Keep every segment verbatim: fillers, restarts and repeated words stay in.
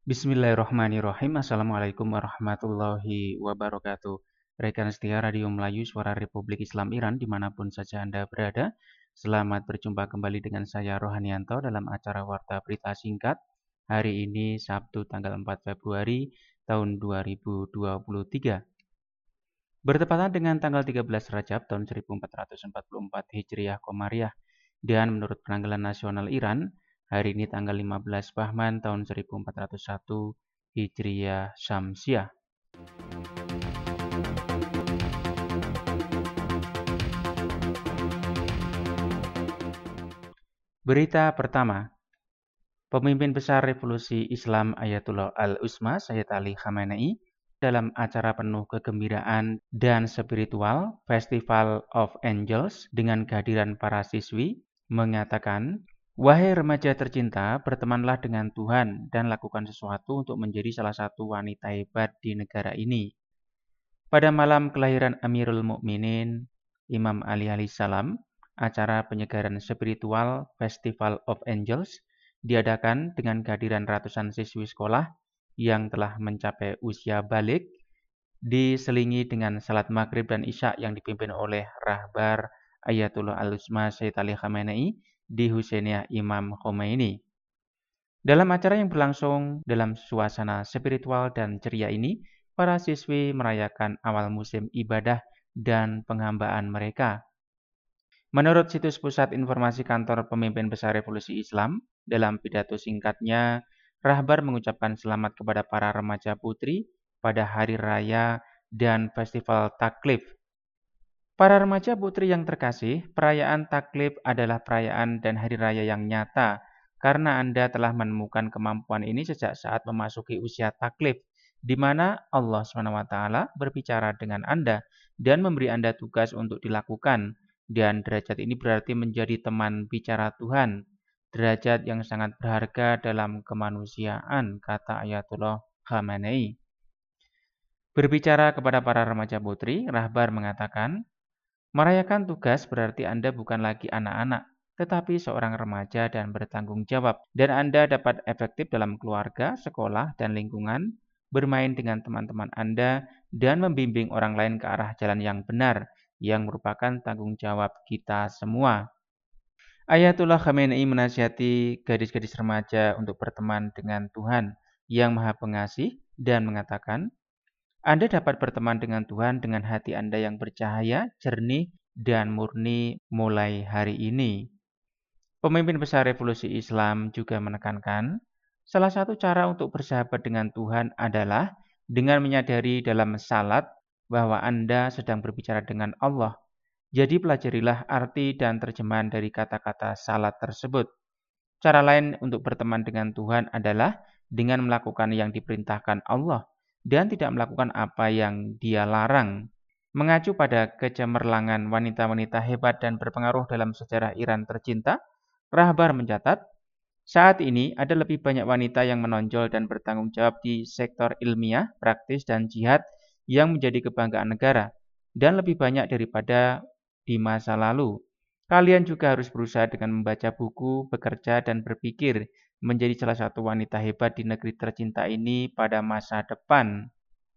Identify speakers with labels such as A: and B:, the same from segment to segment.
A: Bismillahirrahmanirrahim. Assalamualaikum warahmatullahi wabarakatuh. Rekan setia Radio Melayu Suara Republik Islam Iran dimanapun saja Anda berada. Selamat berjumpa kembali dengan saya Rohanianto dalam acara Warta Berita Singkat. Hari ini Sabtu tanggal empat Februari tahun dua ribu dua puluh tiga. Bertepatan dengan tanggal tiga belas Rajab tahun seribu empat ratus empat puluh empat Hijriah Komariah. Dan menurut penanggalan nasional Iran, hari ini tanggal lima belas Bahman tahun seribu empat ratus satu Hijriah Syamsiah. Berita pertama, pemimpin besar revolusi Islam Ayatullah Al-Uzma Sayyid Ali Khamenei dalam acara penuh kegembiraan dan spiritual Festival of Angels dengan kehadiran para siswi mengatakan, "Wahai remaja tercinta, bertemanlah dengan Tuhan dan lakukan sesuatu untuk menjadi salah satu wanita hebat di negara ini." Pada malam kelahiran Amirul Mukminin Imam Ali alaihissalam, acara penyegaran spiritual Festival of Angels diadakan dengan kehadiran ratusan siswi sekolah yang telah mencapai usia balik, diselingi dengan salat maghrib dan isya yang dipimpin oleh Rahbar Ayatullah Al-Uzma Sayyid Ali Khamenei di Husainiyah Imam Khomeini. Dalam acara yang berlangsung dalam suasana spiritual dan ceria ini, para siswi merayakan awal musim ibadah dan penghambaan mereka. Menurut situs Pusat Informasi Kantor Pemimpin Besar Revolusi Islam, dalam pidato singkatnya, Rahbar mengucapkan selamat kepada para remaja putri pada Hari Raya dan Festival Taklif. Para remaja putri yang terkasih, perayaan Taklif adalah perayaan dan hari raya yang nyata karena Anda telah menemukan kemampuan ini sejak saat memasuki usia taklif, di mana Allah subhanahu wa taala berbicara dengan Anda dan memberi Anda tugas untuk dilakukan. Dan derajat ini berarti menjadi teman bicara Tuhan, derajat yang sangat berharga dalam kemanusiaan, kata Ayatullah Khamenei. Berbicara kepada para remaja putri, Rahbar mengatakan, merayakan tugas berarti Anda bukan lagi anak-anak, tetapi seorang remaja dan bertanggung jawab. Dan Anda dapat efektif dalam keluarga, sekolah, dan lingkungan, bermain dengan teman-teman Anda, dan membimbing orang lain ke arah jalan yang benar, yang merupakan tanggung jawab kita semua. Ayatullah Khamenei menasihati gadis-gadis remaja untuk berteman dengan Tuhan yang Maha Pengasih dan mengatakan, Anda dapat berteman dengan Tuhan dengan hati Anda yang bercahaya, jernih, dan murni mulai hari ini. Pemimpin besar revolusi Islam juga menekankan, salah satu cara untuk bersahabat dengan Tuhan adalah dengan menyadari dalam salat bahwa Anda sedang berbicara dengan Allah. Jadi pelajarilah arti dan terjemahan dari kata-kata salat tersebut. Cara lain untuk berteman dengan Tuhan adalah dengan melakukan yang diperintahkan Allah dan tidak melakukan apa yang Dia larang. Mengacu pada kecemerlangan wanita-wanita hebat dan berpengaruh dalam sejarah Iran tercinta, Rahbar mencatat, saat ini ada lebih banyak wanita yang menonjol dan bertanggung jawab di sektor ilmiah, praktis, dan jihad yang menjadi kebanggaan negara, dan lebih banyak daripada di masa lalu. Kalian juga harus berusaha dengan membaca buku, bekerja, dan berpikir menjadi salah satu wanita hebat di negeri tercinta ini pada masa depan.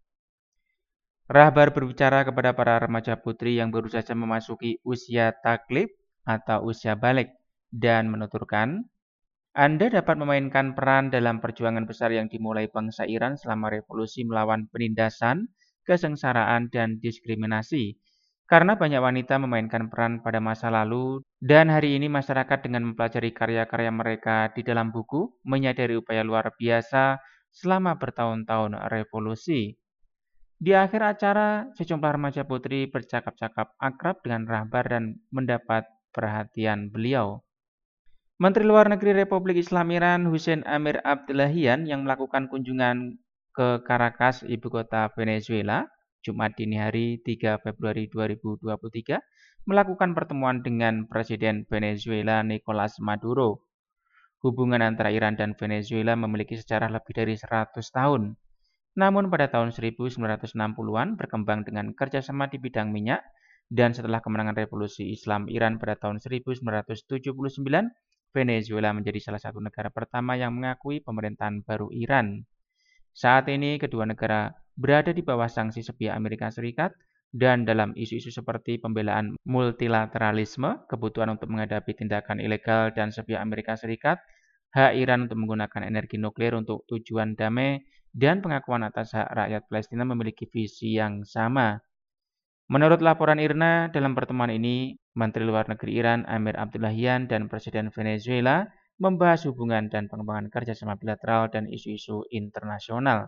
A: Rahbar berbicara kepada para remaja putri yang baru saja memasuki usia taklif atau usia balik dan menuturkan, Anda dapat memainkan peran dalam perjuangan besar yang dimulai bangsa Iran selama revolusi melawan penindasan, kesengsaraan, dan diskriminasi. Karena banyak wanita memainkan peran pada masa lalu, dan hari ini masyarakat dengan mempelajari karya-karya mereka di dalam buku, menyadari upaya luar biasa selama bertahun-tahun revolusi. Di akhir acara, sejumlah remaja putri bercakap-cakap akrab dengan Rahbar dan mendapat perhatian beliau. Menteri Luar Negeri Republik Islam Iran Hussein Amir Abdullahian yang melakukan kunjungan ke Caracas, ibu kota Venezuela, Jumat dini hari tiga Februari dua ribu dua puluh tiga, melakukan pertemuan dengan Presiden Venezuela Nicolas Maduro. Hubungan antara Iran dan Venezuela memiliki sejarah lebih dari seratus tahun. Namun pada tahun seribu sembilan ratus enam puluhan berkembang dengan kerjasama di bidang minyak, dan setelah kemenangan revolusi Islam Iran pada tahun seribu sembilan ratus tujuh puluh sembilan, Venezuela menjadi salah satu negara pertama yang mengakui pemerintahan baru Iran. Saat ini kedua negara berada di bawah sanksi sepihak Amerika Serikat dan dalam isu-isu seperti pembelaan multilateralisme, kebutuhan untuk menghadapi tindakan ilegal dan sepihak Amerika Serikat, hak Iran untuk menggunakan energi nuklir untuk tujuan damai, dan pengakuan atas hak rakyat Palestina memiliki visi yang sama. Menurut laporan Irna, dalam pertemuan ini, Menteri Luar Negeri Iran Amir Abdullahian dan Presiden Venezuela membahas hubungan dan pengembangan kerjasama bilateral dan isu-isu internasional.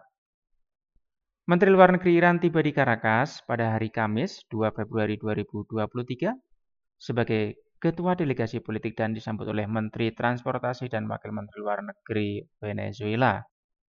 A: Menteri Luar Negeri Iran tiba di Caracas pada hari Kamis, dua Februari dua ribu dua puluh tiga, sebagai Ketua Delegasi Politik dan disambut oleh Menteri Transportasi dan Wakil Menteri Luar Negeri Venezuela.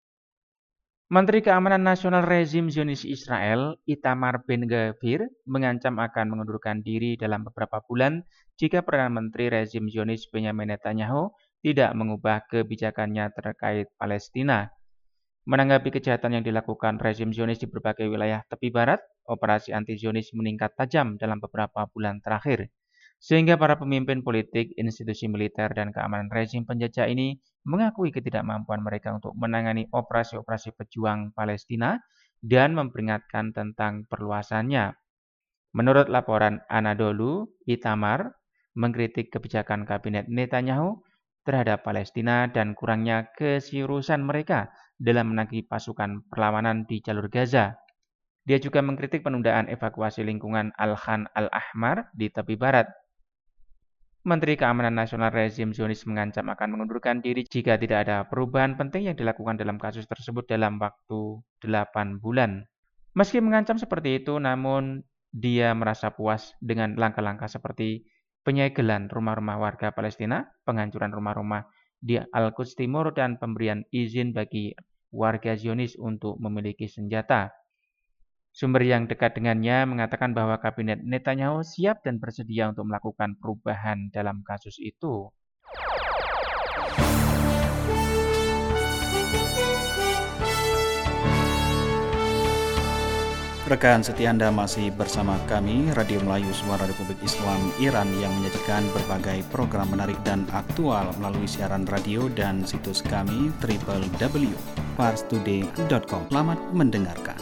A: Menteri Keamanan Nasional Rezim Zionis Israel, Itamar Ben-Gvir, mengancam akan mengundurkan diri dalam beberapa bulan jika Perdana Menteri rezim Zionis Benjamin Netanyahu tidak mengubah kebijakannya terkait Palestina. Menanggapi kejahatan yang dilakukan rezim Zionis di berbagai wilayah tepi barat, operasi anti-Zionis meningkat tajam dalam beberapa bulan terakhir. Sehingga para pemimpin politik, institusi militer, dan keamanan rezim penjajah ini mengakui ketidakmampuan mereka untuk menangani operasi-operasi pejuang Palestina dan memperingatkan tentang perluasannya. Menurut laporan Anadolu, Itamar mengkritik kebijakan kabinet Netanyahu terhadap Palestina dan kurangnya keseriusan mereka dalam menangani pasukan perlawanan di jalur Gaza. Dia juga mengkritik penundaan evakuasi lingkungan Al-Khan Al-Ahmar di tepi barat. Menteri Keamanan Nasional rezim Zionis mengancam akan mengundurkan diri jika tidak ada perubahan penting yang dilakukan dalam kasus tersebut dalam waktu delapan bulan. Meski mengancam seperti itu, namun dia merasa puas dengan langkah-langkah seperti penyegelan rumah-rumah warga Palestina, penghancuran rumah-rumah di Al-Quds Timur, dan pemberian izin bagi warga Zionis untuk memiliki senjata. Sumber yang dekat dengannya mengatakan bahwa kabinet Netanyahu siap dan bersedia untuk melakukan perubahan dalam kasus itu.
B: Rekan setia Anda masih bersama kami, Radio Melayu Suara Republik Islam Iran yang menyajikan berbagai program menarik dan aktual melalui siaran radio dan situs kami w w w titik pars today titik com. Selamat mendengarkan.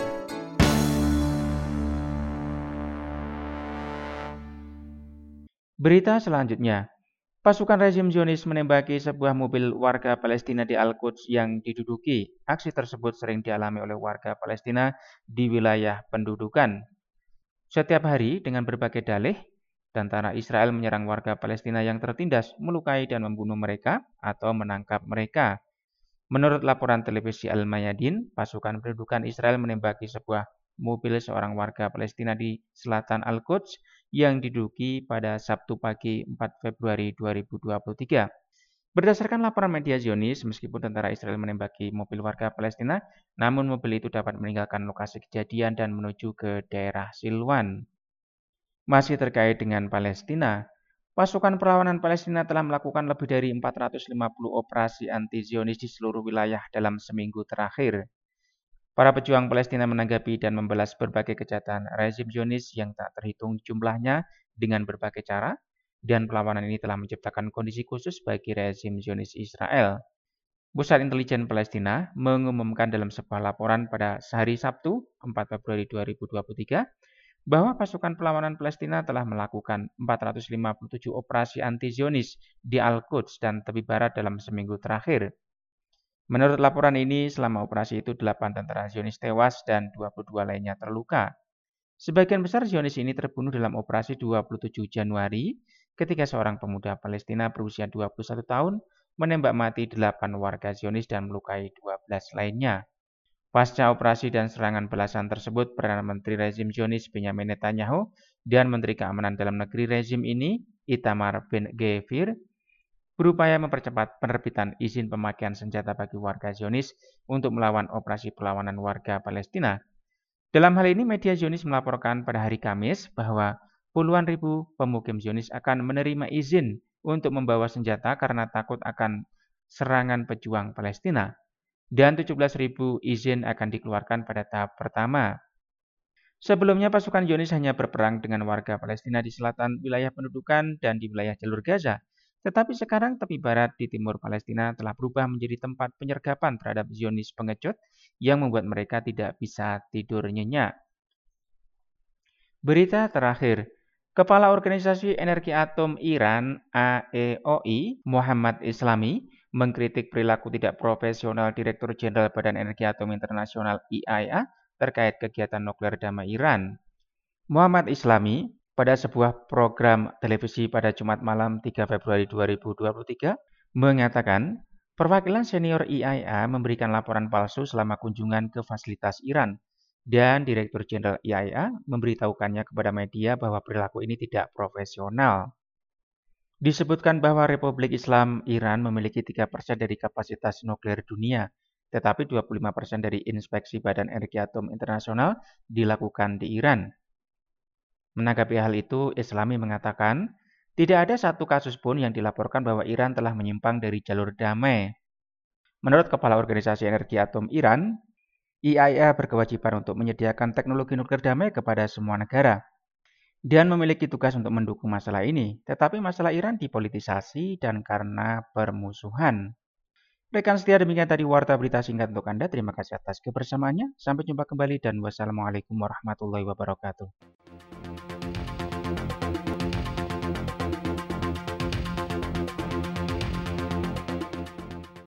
A: Berita selanjutnya, pasukan rezim Zionis menembaki sebuah mobil warga Palestina di Al-Quds yang diduduki. Aksi tersebut sering dialami oleh warga Palestina di wilayah pendudukan. Setiap hari dengan berbagai dalih, tentara Israel menyerang warga Palestina yang tertindas, melukai dan membunuh mereka atau menangkap mereka. Menurut laporan televisi Al-Mayadin, pasukan pendudukan Israel menembaki sebuah mobil seorang warga Palestina di selatan Al-Quds yang diduduki pada Sabtu pagi empat Februari dua ribu dua puluh tiga. Berdasarkan laporan media Zionis, meskipun tentara Israel menembaki mobil warga Palestina, namun mobil itu dapat meninggalkan lokasi kejadian dan menuju ke daerah Silwan. Masih terkait dengan Palestina, pasukan perlawanan Palestina telah melakukan lebih dari empat ratus lima puluh operasi anti-Zionis di seluruh wilayah dalam seminggu terakhir. Para pejuang Palestina menanggapi dan membalas berbagai kejahatan rezim Zionis yang tak terhitung jumlahnya dengan berbagai cara, dan perlawanan ini telah menciptakan kondisi khusus bagi rezim Zionis Israel. Pusat Intelijen Palestina mengumumkan dalam sebuah laporan pada hari Sabtu, empat Februari dua ribu dua puluh tiga, bahwa pasukan perlawanan Palestina telah melakukan empat ratus lima puluh tujuh operasi anti-Zionis di Al-Quds dan tepi barat dalam seminggu terakhir. Menurut laporan ini, selama operasi itu delapan tentara Zionis tewas dan dua puluh dua lainnya terluka. Sebagian besar Zionis ini terbunuh dalam operasi dua puluh tujuh Januari ketika seorang pemuda Palestina berusia dua puluh satu tahun menembak mati delapan warga Zionis dan melukai dua belas lainnya. Pasca operasi dan serangan belasan tersebut, Perdana Menteri rezim Zionis Benjamin Netanyahu dan Menteri Keamanan Dalam Negeri rezim ini, Itamar Ben-Gvir, berupaya mempercepat penerbitan izin pemakaian senjata bagi warga Zionis untuk melawan operasi perlawanan warga Palestina. Dalam hal ini, media Zionis melaporkan pada hari Kamis bahwa puluhan ribu pemukim Zionis akan menerima izin untuk membawa senjata karena takut akan serangan pejuang Palestina, dan tujuh belas ribu izin akan dikeluarkan pada tahap pertama. Sebelumnya, pasukan Zionis hanya berperang dengan warga Palestina di selatan wilayah pendudukan dan di wilayah jalur Gaza. Tetapi sekarang tepi barat di timur Palestina telah berubah menjadi tempat penyergapan terhadap Zionis pengecut yang membuat mereka tidak bisa tidur nyenyak. Berita terakhir, Kepala Organisasi Energi Atom Iran A E O I, Muhammad Islami, mengkritik perilaku tidak profesional Direktur Jenderal Badan Energi Atom Internasional I A E A terkait kegiatan nuklir damai Iran. Muhammad Islami pada sebuah program televisi pada Jumat malam tiga Februari dua ribu dua puluh tiga mengatakan perwakilan senior I A E A memberikan laporan palsu selama kunjungan ke fasilitas Iran. Dan Direktur Jenderal I A E A memberitahukannya kepada media bahwa perilaku ini tidak profesional. Disebutkan bahwa Republik Islam Iran memiliki tiga persen dari kapasitas nuklir dunia, tetapi dua puluh lima persen dari inspeksi Badan Energi Atom Internasional dilakukan di Iran. Menanggapi hal itu, Islami mengatakan, tidak ada satu kasus pun yang dilaporkan bahwa Iran telah menyimpang dari jalur damai. Menurut Kepala Organisasi Energi Atom Iran, I A E A berkewajiban untuk menyediakan teknologi nuklir damai kepada semua negara dan memiliki tugas untuk mendukung masalah ini. Tetapi masalah Iran dipolitisasi dan karena permusuhan. Rekan setia, demikian tadi warta berita singkat untuk Anda. Terima kasih atas kebersamaannya. Sampai jumpa kembali dan wassalamualaikum warahmatullahi wabarakatuh.